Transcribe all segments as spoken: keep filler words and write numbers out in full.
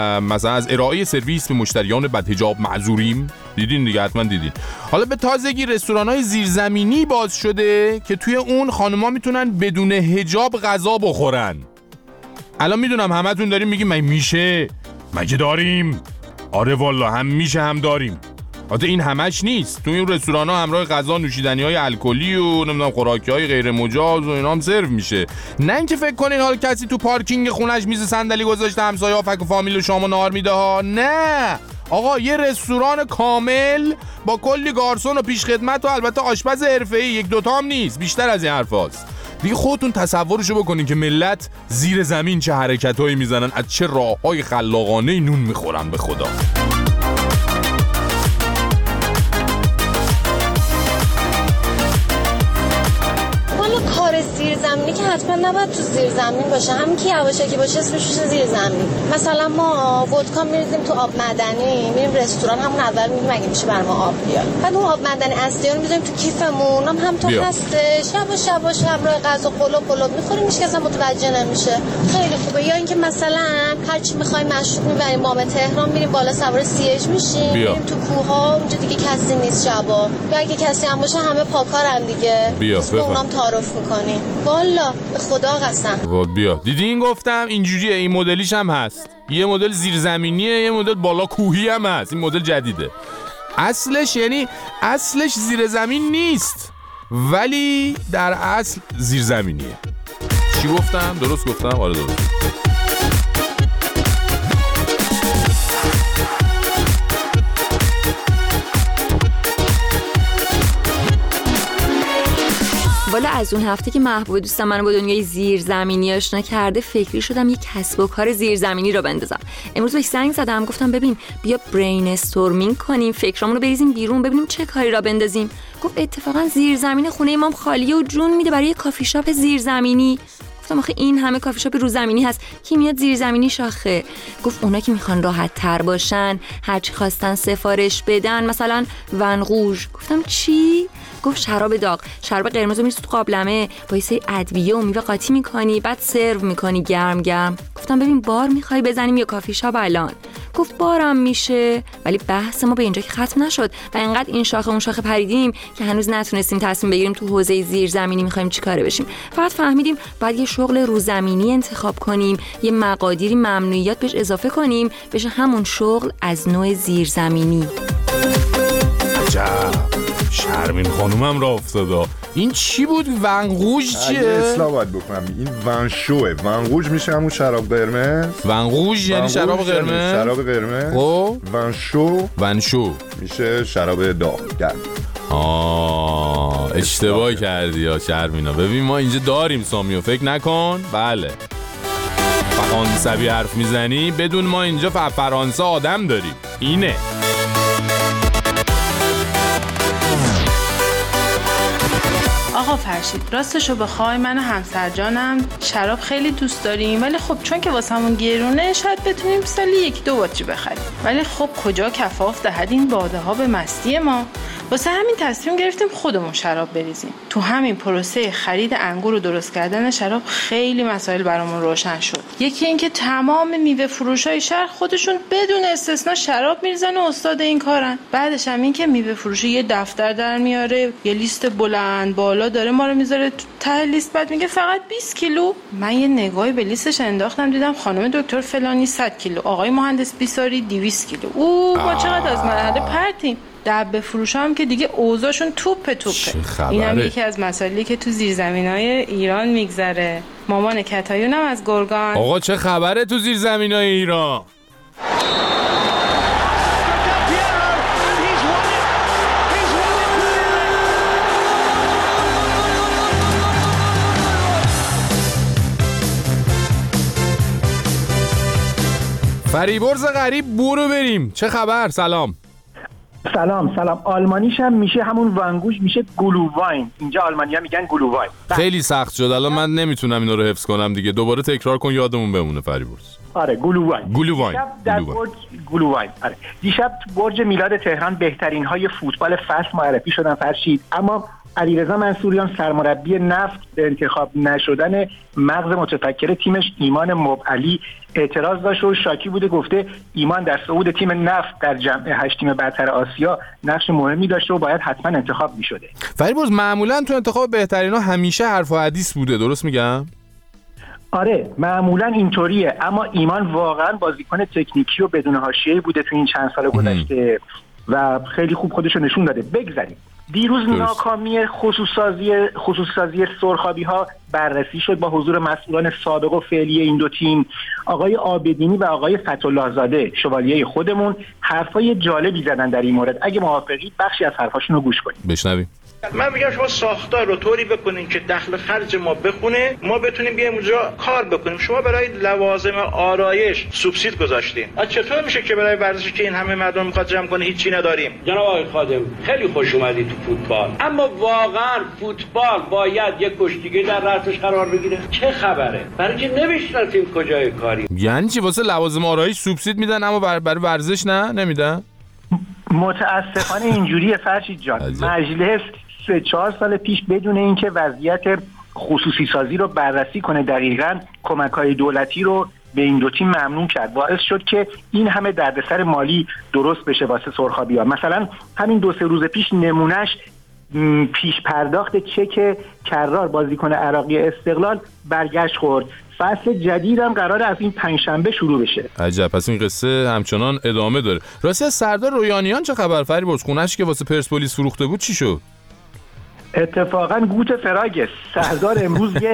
مثلا از ارائه سرویس به مشتریان بدحجاب معذوریم. دیدین دیگه، حتما دیدین. حالا به تازگی رستوران‌های زیرزمینی باز شده که توی اون خانم‌ها میتونن بدون حجاب غذا بخورن. الان میدونم همتون داریم میگیم من میشه، مگه داریم؟ آره والا هم میشه هم داریم. البته این همش نیست. توی این رستوران‌ها همراه غذا نوشیدنی‌های الکلی و نمیدونم خوراکی‌های غیر مجاز و اینا هم سرو میشه. نه اینکه فکر کنین حالا کسی تو پارکینگ خونش میز صندلی گذاشته همسایه‌ها فک و فامیل و شام و نهار میده ها. نه آقا، یه رستوران کامل با کلی گارسون و پیشخدمت و البته آشپز حرفه‌ای، یک دوتا هم نیست، بیشتر از این حرفاست. دیگه خودتون تصورشو بکنین که ملت زیر زمین چه حرکتایی میزنن، از چه راههای خلاقانه نون میخورن به خدا. کار زیرزمینی که حتما نباید تو زیرزمین باشه، همین که یواشکی باشه اسمش میشه زیرزمین. مثلا ما ودکا میریزیم تو آب معدنی، میریم رستوران، همون اول میگیم اگه میشه برام آب بیار، بعد اون آب معدنی اصلی رو میذاریم تو کیفمون، هم هم تو هستش، یواش یواش همراه غذا قلوب قلوب میخوریم، هیچ کس متوجه نمیشه. خیلی خوبه. یا اینکه مثلا هر چی میخوایم مشروب میبریم بام تهران، میریم بالا سوار سیج میشیم، میریم تو کوها، اونجا دیگه کسی نیست شبا، یا اگه کسی هم باشه همه پاکارن دیگه، اسم اونام تعارف میکنیم. والا به خدا قسم. بیا دیدین گفتم اینجوریه. این مدلیش هم هست، یه مدل زیرزمینیه، یه مدل بالا کوهی هم هست. این مدل جدیده. اصلش یعنی اصلش زیر زمین نیست ولی در اصل زیرزمینیه. چی گفتم؟ درست گفتم؟ آره درست. والا از اون هفته که محبوب دوستم منو با دنیای زیرزمینی آشنا کرده فکری شدم یه کسب و کار زیرزمینی رو بندازم. امروز بهش زنگ زدم، گفتم ببین بیا برین استورمینگ کنیم، فکرامون رو بریزیم بیرون ببینیم چه کاری را بندازیم. گفت اتفاقا زیرزمین خونه امام خالیه و جون میده برای کافی شاپ زیرزمینی. گفتم آخه این همه کافی شاپ روزمینی هست کی میاد زیرزمینی شاخه؟ گفت اونا که میخوان راحت تر باشن هرچی خواستن سفارش بدن، مثلا ونقوژ. گفتم چی؟ گفت شراب داغ، شراب قرمز رو میریزی تو قابلمه با یه سری ادویه و میوه قاطی میکنی بعد سرو میکنی گرم گرم. گفتم ببین بار میخوای بزنیم یا کافی شاپ الان؟ گفت بارم میشه. ولی بحث ما به اینجا که ختم نشد و انقدر این شاخه اون شاخه پریدیم که هنوز نتونستیم تصمیم بگیریم تو حوزه زیرزمینی میخوایم چیکاره بشیم. فقط فهمیدیم باید یه شغل روزمینی انتخاب کنیم، یه مقادیری ممنوعیات بهش اضافه کنیم بشه همون شغل از نوع زیرزمینی. عجب شرمین خانومم را افتاده. این چی بود؟ ونقوژ چیه؟ اگه اصلاح باید بکنم این ونشوه. ونقوژ میشه همون شراب قرمز. ونقوژ یعنی شراب قرمز. شراب قرمز. خب ونشو ونشو میشه شراب داغ گرم. آه اشتباه کردی یا شرمینا. ببین ما اینجا داریم سامیو، فکر نکن. بله فرانسوی حرف میزنی بدون ما اینجا فرانسه آدم داریم. اینه آقا فرشید، راستشو بخوای من و همسر جانم شراب خیلی دوست داریم، ولی خب چون که واسمون گرونه شاید بتونیم سالی یک دو بطری بخریم، ولی خب کجا کفاف دهد این باده ها به مستی ما. واسه همین تصمیم گرفتیم خودمون شراب بریزیم. تو همین پروسه خرید انگور و درست کردن شراب خیلی مسائل برامون روشن شد. یکی این که تمام میوه فروشای شهر خودشون بدون استثنا شراب میریزن و استاد این کارن. بعدش هم این که میوه فروش یه دفتر در میاره، یه لیست بلند بالا داره ما رو میذاره تو ته لیست، بعد میگه فقط بیست کیلو. من یه نگاهی به لیستش انداختم دیدم خانم دکتر فلانی صد کیلو، آقای مهندس بیساری دویست کیلو. او ما چقدر از مرحله پرتیم. دبه فروش هم که دیگه اوضاعشون توپ توپه. این هم یکی از مسائلی که تو زیرزمینای ایران میگذره. مامان کتایون هم از گرگان. آقا چه خبره تو زیرزمینای ایران؟ فریبرز غریب برو بریم. چه خبر؟ سلام. سلام سلام. آلمانیش هم میشه همون ونگوش، میشه گلوواین. اینجا آلمانیا میگن گلوواین. خیلی سخت شد الان من نمیتونم اینا رو حفظ کنم دیگه. دوباره تکرار کن یادمون بمونه فریبرز. آره گلوواین. گلوواین. در برج گلوواین. آره. دیشب تو برج میلاد تهران بهترین های فوتبال فصل معرفی شدن فرشید، اما علیرضا منصوریان سرمربی نفت به انتخاب نشدن مغز متفکر تیمش ایمان مبعلی اعتراض داشت و شاکی بوده، گفته ایمان در صعود تیم نفت در جمع هشت تیم برتر آسیا نقش مهمی داشته و باید حتما انتخاب می‌شده. فریبرز معمولا تو انتخاب بهترینا همیشه حرف و حدیث بوده، درست میگم؟ آره معمولا اینطوریه، اما ایمان واقعا بازیکن تکنیکی و بدون حاشیه‌ای بوده تو این چند سال گذشته و خیلی خوب خودش رو نشون داده. بگذاریم دیروز درست. ناکامی خصوصی خصوصی سرخابی ها بررسی شد با حضور مسئولان سابق و فعلی این دو تیم. آقای عابدینی و آقای فتح‌الله زاده شوالیه خودمون حرفای جالبی زدن در این مورد. اگه موافقید بخشی از حرفاشون رو گوش کنیم. بشنویم. من میگم شما ساختار رو طوری بکنین که دخل خرج ما بخونه، ما بتونیم بیایم اونجا کار بکنیم. شما برای لوازم آرایش سوبسید گذاشتین. چطور میشه که برای ورزشی که این همه مردم میخواد جمع کنه هیچی نداریم؟ جناب آقای خادم خیلی خوش اومدید تو فوتبال، اما واقعا فوتبال باید یک کشتیگه در رأسش قرار بگیره. چه خبره؟ برای که نمیشناسیم کجای کاری. یعنی چی واسه لوازم آرایش سوبسید میدن اما برای ورزش نه نمیدن؟ متاسفانه اینجوریه فرشید جان. مجلس سه چهار سال پیش بدون اینکه وضعیت خصوصی سازی رو بررسی کنه دقیقاً کمک‌های دولتی رو به این دو تیم ممنوع کرد. باعث شد که این همه دردسر مالی درست بشه واسه سرخابی‌ها. مثلا همین دو سه روز پیش نمونهش پیش پرداخت چک کرار بازیکن عراقی استقلال برگشت خورد. فصل جدید هم قراره از این پنجشنبه شروع بشه. عجب، پس این قصه همچنان ادامه داره. راستی از سردار رویانیان چه خبر فریبرز؟ خونه‌اش که واسه پرسپولیس فروخته بود چی شد؟ اتفاقا گوت فراگس سردار امروز یه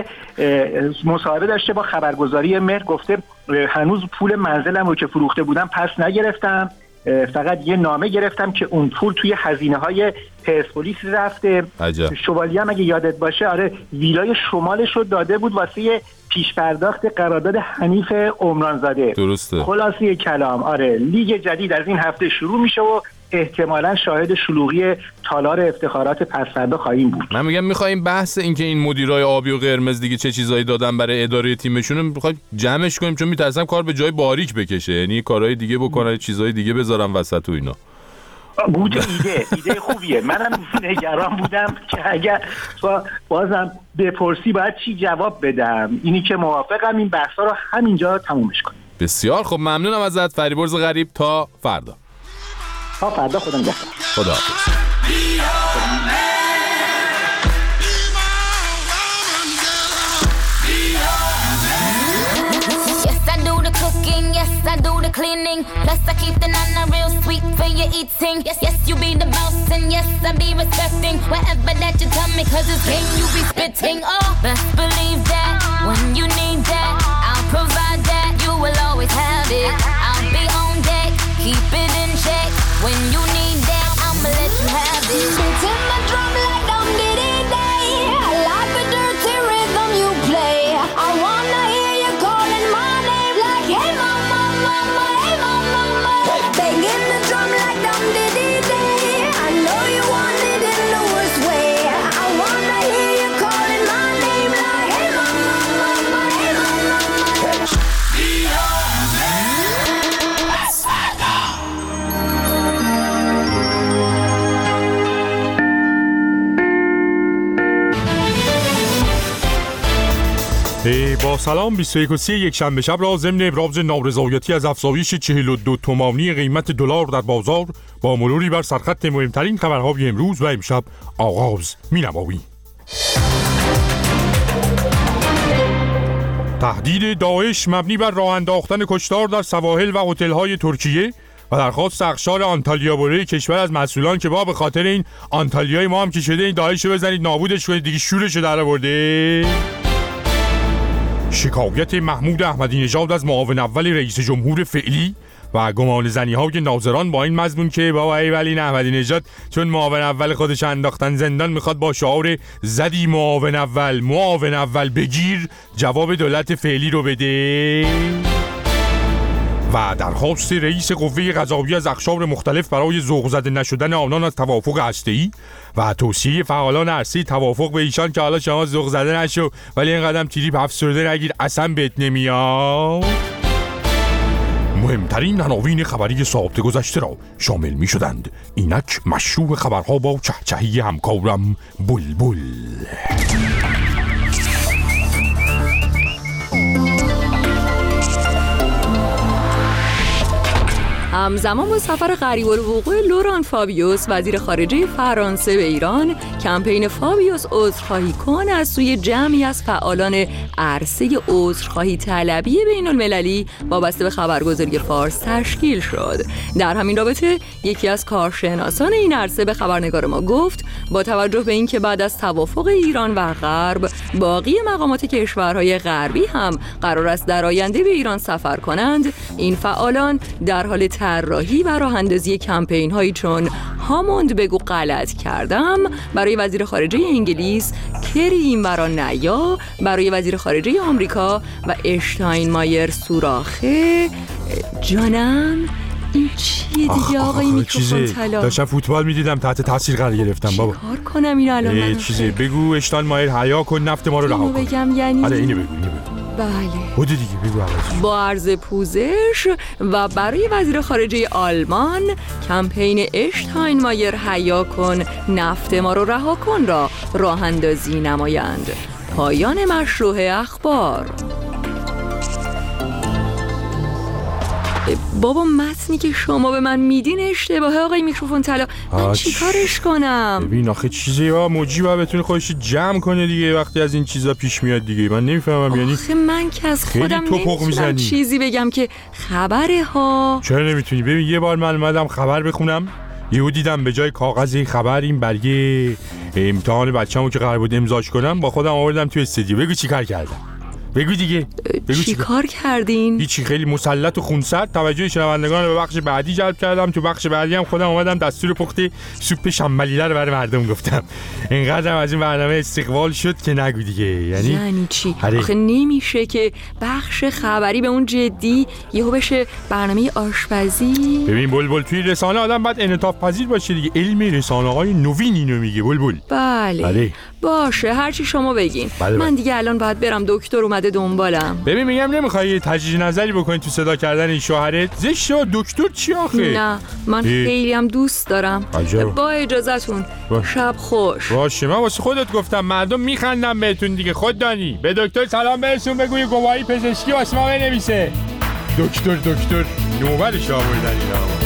مصاحبه داشته با خبرگزاری مهر، گفته هنوز پول منزلم رو که فروخته بودم پس نگرفتم، فقط یه نامه گرفتم که اون پول توی هزینه های پرسپولیس رفته. عجب. شوالیه هم اگه یادت باشه آره ویلای شمالش رو داده بود واسه پیش پرداخت قرارداد حنیف عمرانزاده. درسته. خلاصه کلام آره لیگ جدید از این هفته شروع میشه و احتمالاً شاهد شلوغی تالار افتخارات پس‌فردا خواهیم بود. من میگم میخوایم بحث این که این مدیرای آبی و قرمز دیگه چه چیزایی دادن برای اداره تیمشون میخوایم جمعش کنیم، چون میترسم کار به جای باریک بکشه، یعنی کارهای دیگه بکنن، چیزای دیگه بذارن وسط و اینا. بود ایده ایده خوبیه. منم نگران بودم که اگر بازم بپرسی باید چی جواب بدم. اینی که موافقم این بحثا رو همینجا تمومش کنیم. بسیار خب، ممنونم ازت فریبرز غریب. تا فردا. تا فردا خدا نگهدار. خدا حافظ. I do the cleaning, plus I keep the nana real sweet for your eating. Yes, yes, you be the boss and yes, I be respecting whatever that you tell me, cause it's game you be spitting. Oh, best believe that when you need that, I'll provide that. You will always have it. I'll be on deck, keep it in check. When you need that, I'ma let you have it. Beating my drum like dum diddy day. I like the dirty rhythm you play. I wanna hear you calling my name like hey mama, mama, hey mama, mama. Banging the drum like dum diddy day. I know you want it in the worst way. I wanna hear you calling my name like hey mama, mama, hey mama, mama. با سلام. بیست و یک و سی یک شنبه شب را ضمن ابراز نارضایتی از افزایش چهل و دو تومانی قیمت دلار در بازار با مروری بر سرخط مهمترین خبرهای امروز و امشب آغاز می‌نماییم. تهدید داعش مبنی بر راه انداختن کشتار در سواحل و هتل‌های ترکیه و درخواست اقشار آنتالیا بوره کشور از مسئولان که با به خاطر این آنتالیای ما هم که شده این داعش رو بزنید نابودش کنید دیگه شورش در آورده. شکایت محمود احمدی نژاد از معاون اول رئیس جمهور فعلی و گمان زنی های ناظران با این مضمون که بابا ای ولی احمدی نژاد چون معاون اول خودش انداختن زندان میخواد با شعار زدی معاون اول معاون اول بگیر جواب دولت فعلی رو بده. و درخواست رئیس قوه قضاییه از اقشار مختلف برای ذوق زده نشدن آنان از توافق هسته‌ای و توصیه فعالان عرصه توافق به ایشان که حالا شما ذوق زده نشو ولی این قدم تریپ افسرده نگیر اصلا بهت نمیاد. مهمترین عناوین خبری ساعت گذشته را شامل می شدند. اینک مشروع خبرها با چهچهی همکارم بلبل. همزمان با سفر غریب الوقوع لوران فابیوس وزیر خارجه فرانسه به ایران، کمپین فابیوس عذرخواهی کن از سوی جمعی از فعالان عرصه عذرخواهی طلبی بین المللی وابسته به خبرگزاری فارس تشکیل شد. در همین رابطه یکی از کارشناسان این عرصه به خبرنگار ما گفت با توجه به اینکه بعد از توافق ایران و غرب باقی مقامات کشورهای غربی هم قرار است در آینده به ایران سفر کنند، این فعالان در حال طراحی و راه‌اندازی کمپین‌هایی چون هاموند بگو غلط کردم برای وزیر خارجه انگلیس، کری اینورا نیا برای وزیر خارجه آمریکا و اشتاین مایر سوراخه. جانم این چیه دیگه آقای میکروفون طلا؟ داشتم فوتبال میدیدم تحت تاثیر قرار گرفتم بابا. کار کنم این الان منو؟ چیزی بگو اشتاین مایر حیا کن نفت ما رو رها کن. اینو بگم یعنی؟ آره اینو بگو اینو بگو. بله. بودی دیگه بگو عوض. با عرض پوزش و برای وزیر خارجه آلمان کمپین اشتاین مایر حیا کن نفت ما رو رها کن را راه اندازی نمایند. پایان مشروع اخبار. بابا متنی که شما به من میدین اشتباهه آقای میکروفون طلا. من چی کارش کنم؟ ببین آخه چیزی ها موجی باید بتونه خودش جمع کنه دیگه وقتی از این چیزا پیش میاد دیگه. من نمیفهمم یعنی آخه من که از خودم نمیتونم چیزی بگم که خبره ها. چرا نمیتونی؟ ببین یه بار من اومدم خبر بخونم یهو دیدم به جای کاغذ خبر این برگه امتحان بچه‌مو که قرار بود امضاش کنم با خودم آوردم تو استودیو. بگو چیکار کردم؟ بگو دیگه. بگو چی کار کردین؟ هیچی، خیلی مسلط و خونسرد توجه شنوندگان رو به بخش بعدی جلب کردم. تو بخش بعدی هم خودم اومدم دستور پخت سوپ شنبلیله رو برای مردم گفتم. اینقدر از این برنامه استقبال شد که نگو دیگه. یعنی یعنی چی؟ هره. آخه نمیشه که بخش خبری به اون جدی یهو بشه برنامه آشپزی. ببین بلبل توی رسانه آدم باید انعطاف پذیر باشه دیگه. علم رسانه‌های نوین اینو میگه بلبل. بله. بله. باشه هرچی شما بگین. بله من دیگه الان باید برم، دکتر اومده دنبالم. ببین میگم نمیخوای تجدید نظری بکنی تو صدا کردن این شوهرت؟ زشته. دکتر چی آخه؟ نه من خیلی هم دوست دارم. عجب. با اجازهتون با. شب خوش. باشه من واسه خودت گفتم مردم میخندن بهتون دیگه. خود دانی به دکتر سلام برسون بگو یه گواهی پزشکی واسه ما بنویسه. دکتر دکتر نوبرش آوردن اینا.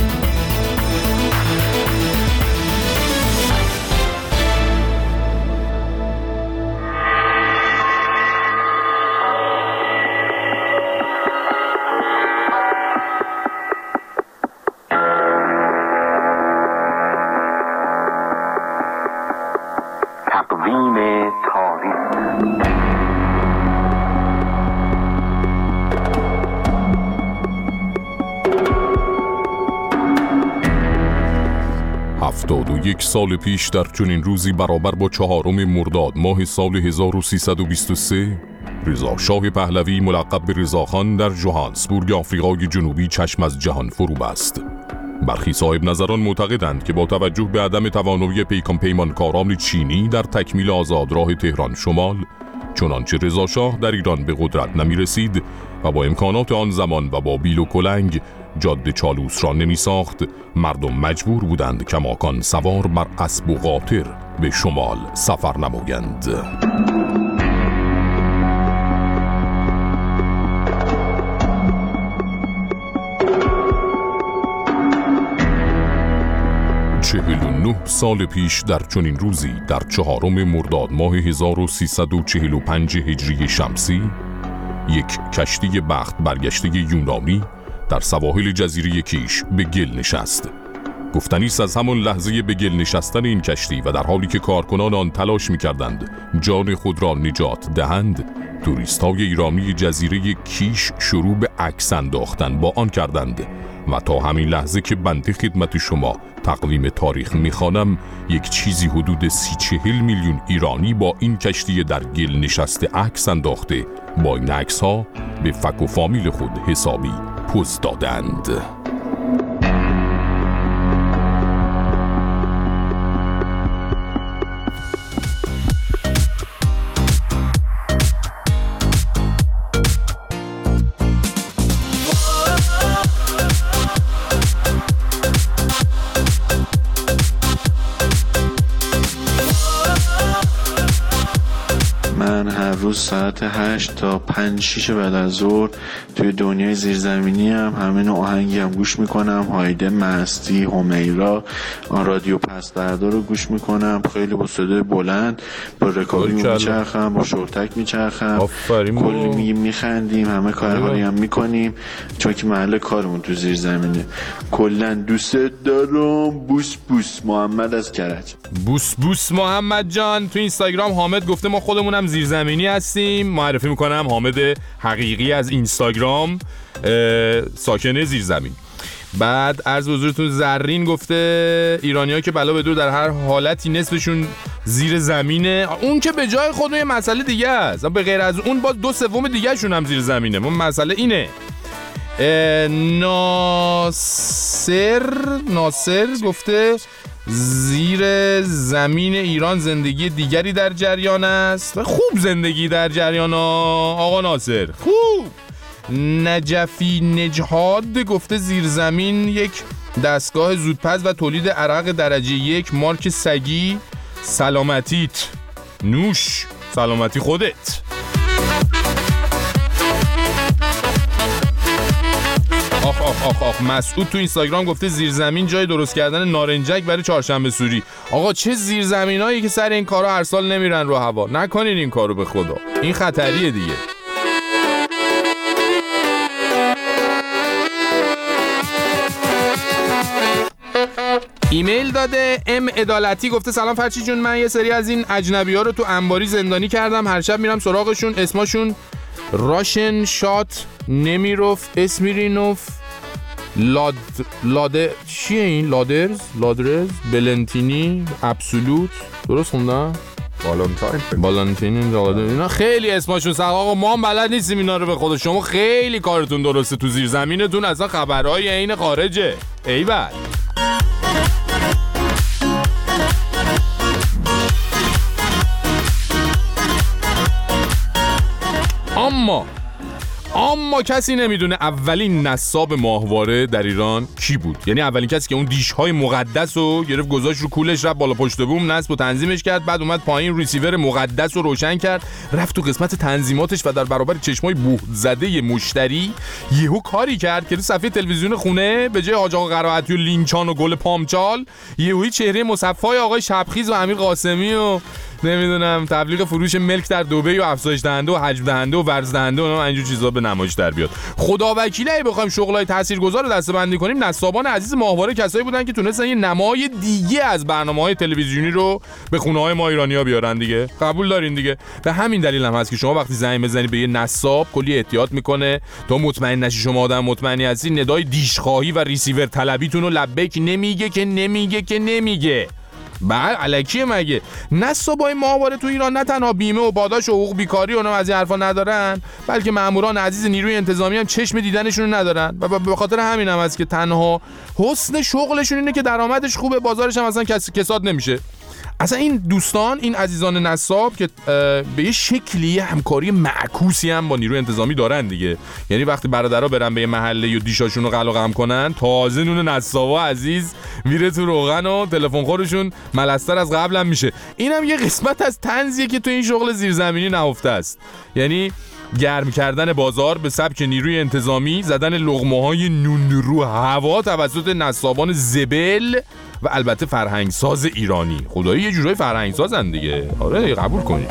هفتاد و یک سال پیش در چنین روزی برابر با چهارم مرداد ماه سال هزار و سیصد و بیست و سه رضا شاه پهلوی ملقب به رضاخان در جوهانسبورگ آفریقای جنوبی چشم از جهان فرو بست. برخی صاحب نظران معتقدند که با توجه به عدم توانایی پیکان پیمانکاران چینی در تکمیل آزادراه تهران شمال، چنانچه رضا شاه در ایران به قدرت نمی رسید و با امکانات آن زمان و با بیل و کلنگ جاده چالوس را نمی ساخت، مردم مجبور بودند کماکان سوار بر اسب و قاطر به شمال سفر نمایند. چهل و نه سال پیش در چنین روزی در چهارم مرداد ماه هزار و سیصد و چهل و پنج هجری شمسی یک کشتی بخت برگشته یونانی در سواحل جزیره کیش به گل نشست. گفتنی است از همان لحظه به گل نشستن این کشتی و در حالی که کارکنان آن تلاش می‌کردند جان خود را نجات دهند، توریست‌های ایرانی جزیره کیش شروع به عکس انداختن با آن کردند و تا همین لحظه که بنده خدمت شما تقویم تاریخ میخوانم یک چیزی حدود سی چهل میلیون ایرانی با این کشتی در گل نشسته عکس انداخته با این عکس ها به فک و فامیل خود حسابی پوز دادند. ساعت هشت تا پنج شیش بعد از ظهر توی دنیای زیرزمینی هم همه نوع آهنگی هم گوش میکنم. هایده، مستی، همیرا، آن رادیو پس دردا رو گوش میکنم. خیلی با صدای بلند با رکابی میچرخم، با شورتک میچرخم، کلی میگیم میخندیم، همه کارهایی هم میکنیم چون که محل کارمون تو زیرزمینه. کلا دوست دارم. بوس بوس محمد از کرج. بوس بوس محمد جان. تو اینستاگرام حامد گفته ما خودمونم زیرزمینی هستیم. معرفی میکنم حامد حقیقی از اینستاگرام، ساکن زیرزمین. بعد عرض حضورتون زرین گفته ایرانی‌ها که بلا بدور در هر حالتی نصفشون زیر زمینه. اون که به جای خودمون یه مسئله دیگه است، به غیر از اون باز دو سوم دیگه شون هم زیر زمینه. من مسئله اینه. ناصر ناصر گفته زیر زمین ایران زندگی دیگری در جریان است. خوب زندگی در جریان آقا ناصر، خوب. نجفی نجهاد گفته زیرزمین یک دستگاه زودپز و تولید عرق درجه یک مارک سگی. سلامتیت نوش، سلامتی خودت. آخ آخ آخ آخ مسعود تو اینستاگرام گفته زیرزمین جای درست کردن نارنجک برای چهارشنبه سوری. آقا چه زیرزمینایی که سر این کارا هر سال نمیرن رو هوا. نکنین این کارو به خدا، این خطریه دیگه. ایمیل داده ام عدالتی گفته سلام فرچی جون، من یه سری از این اجنبی ها رو تو انباری زندانی کردم. هر شب میرم سراغشون. اسمشون راشن شات نمیروف اسمیرینوف لاد لاده چیه این لادرز لادرز بلنتینی ابسولوت، درست خوندم؟ بالانتاین بالانتین اینا خیلی اسمشون سخت. آقا ما هم بلد نیستیم اینا رو به خود. شما خیلی کارتون درسته تو زیر زمینتون، اصلا خبرهای عین خارجه. ایول. اما اما کسی نمیدونه اولین نصاب ماهواره در ایران کی بود. یعنی اولین کسی که اون دیش‌های مقدس رو گرفت گذاشت رو کولش، رفت بالا پشت بوم نصب و تنظیمش کرد، بعد اومد پایین ریسیور مقدس رو روشن کرد، رفت تو قسمت تنظیماتش و در برابر چشمای بوه زده مشتری یهو کاری کرد که تو صفحه تلویزیون خونه به جای حاج آقا قرائتی و لینچان و گل پامچال یهویی چهره مصفای آقای شبخیز و امیر قاسمی و نمیدونم تبلیغ فروش ملک در دبی و افزایش دهنده و حجم دهنده و ورز دهنده و اینجور چیزا به نمایش در بیاد. خدا وکیلی اگه بخوایم شغلای تاثیرگذار رو دسته‌بندی کنیم، نصابان عزیز ماهواره کسایی بودن که تونستن یه نمای دیگه از برنامه‌های تلویزیونی رو به خونه‌های ما ایرانی‌ها بیارن دیگه. قبول دارین دیگه. به همین دلیل هم هست که شما وقتی زنگ بزنی به یه نصاب کلی احتیاط میکنه تا مطمئن نشی شما آدم مطمئنی هستی، ندای دیشخواهی و ریسیور طلبیتون رو لبیک نمیگه که نمیگه که نمیگه. بعد الکیه مگه؟ نصابای ماهواره تو ایران نه تنها بیمه و پاداش و حقوق بیکاری و اونم از این حرفا ندارن، بلکه ماموران عزیز نیروی انتظامی هم چشم دیدنشون ندارن و به خاطر همین هم هست که تنها حسن شغلشون اینه که درآمدش خوبه، بازارش هم اصلا کساد نمیشه. اصلا این دوستان، این عزیزان نصاب که به یه شکلی همکاری معکوسی هم با نیروی انتظامی دارن دیگه. یعنی وقتی برادرها برن به یه محله و دیشاشون رو قلقم کنن، تازه نون نصابا عزیز میره تو روغن و تلفن خورشون ملستر از قبل هم میشه. اینم یه قسمت از طنزیه که تو این شغل زیرزمینی نهفته است. یعنی گرم کردن بازار به سبک نیروی انتظامی، زدن لقمه‌های نون رو هوا توسط نصابان زبل و البته فرهنگساز ایرانی. خدایی یه جورای فرهنگسازن دیگه. آره قبول کنید.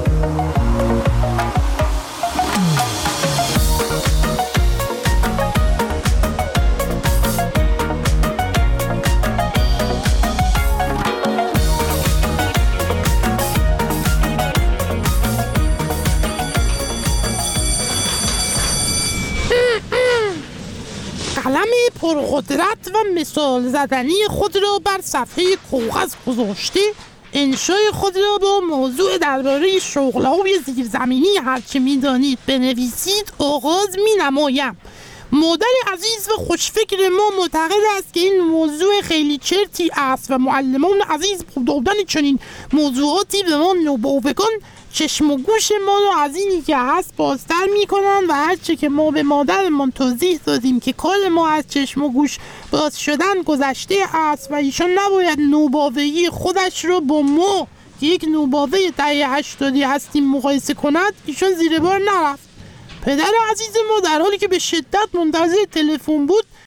قلم پرقدرت و مثال زدنی خود را بر صفحه کاغذ گذاشته، انشای خود را با موضوع درباره شغل‌های زیرزمینی هرچه می‌دانید بنویسید آغاز می‌نمایم. مادر عزیز و خوشفکر ما معتقد است که این موضوع خیلی چرتی است و معلمان عزیز با دادن چنین موضوعاتی به ما نوباوگان چشم و گوش ما رو از اینی که هست بازتر میکنن و هرچه که ما به مادرمان توضیح دادیم که کار ما از چشم و گوش باز شدن گذشته است و ایشان نباید نوباوگی خودش رو با ما که یک نوباوه دهه هشتادی هستیم مقایسه کند، ایشان زیر بار نرفت. پدر عزیز ما در حالی که به شدت منتظر تلفن بود